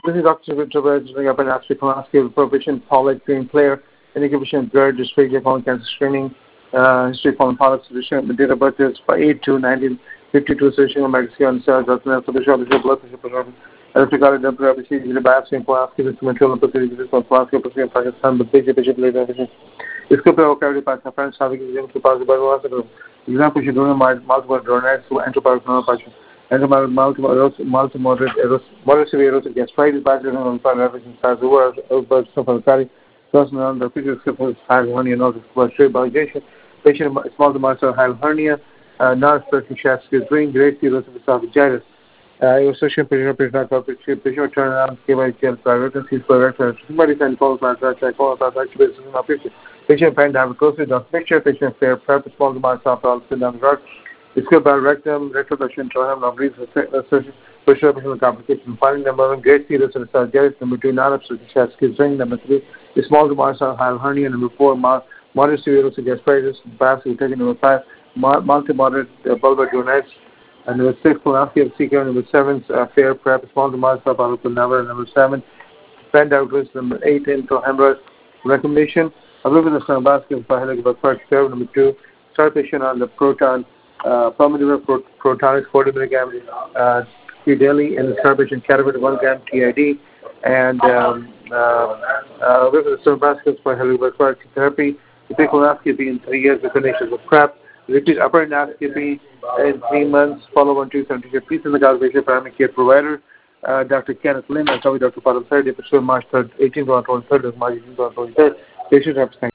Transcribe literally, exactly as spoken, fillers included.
This is Doctor Victor Japan African Asking Prohibition, Pollock Green Player, Indication GERD, Dysphagia, Colon Cancer Screening, uh, History Colon Polyps, Solution, the date of birth is eight two nineteen fifty-two, Searching on Magazine on Cells, Doctor Nelson Bishop, Bishop, Blood Pressure, Pressure, Electrical, Double Rapid, the biopsy, Polaski, instrumental, Pacific, Polaski, Pacific, Pakistan, the Bishop, Bishop, Later, Everything. इसके ऊपर OKD पास friends साबिक exam के पास बार हुआ तो exam कुछ दोनों multiple ड्रोनेट्स enter partner pass enter multiple multi moderate eros moderate severe erotic gastritis back to the paralysis size over over suffocating person on the physical symptoms high hernia and other straight validation patient small to moderate high hernia non obstructive chest drain great erosive esophagitis association patient patient patient patient turnaround K Y K private sees private somebody can call that check all that actually is not patient patient find have a closely down picture patient fair prep small to moderate all sit down the guard इसके बाद rectum retrogression trauma ovaries assertion pressure patient complication finding number one great serous esophagitis number two non obstructive chest drain number three small to moderate high hernia number four moderate severe gastritis biopsy taken number five multi moderate bulbar duodenitis and number six, colonoscopy of C K. Number seven, uh, fair prep, small to moderate suboptimal number. Number seven, bend out risk. Number eight, into hemorrhage recommendation. A little bit of some basket for headache about part seven. Number two, start patient on the proton, uh, pulmonary pro- protonics forty milligrams uh, daily, and the start patient cadaver one gram T I D. And um, uh, uh, a little bit of some baskets for headache about part therapy. The big colonoscopy in three years with conditions of prep. Repeat upper endoscopy in three months, follow on two seventy. Please in the Galvation Primary Care Provider, uh, Doctor Kenneth Lynn, and Doctor Padam Sir, March third, eighteen to twenty-third, March eighteenth to twenty-third. Patient representation.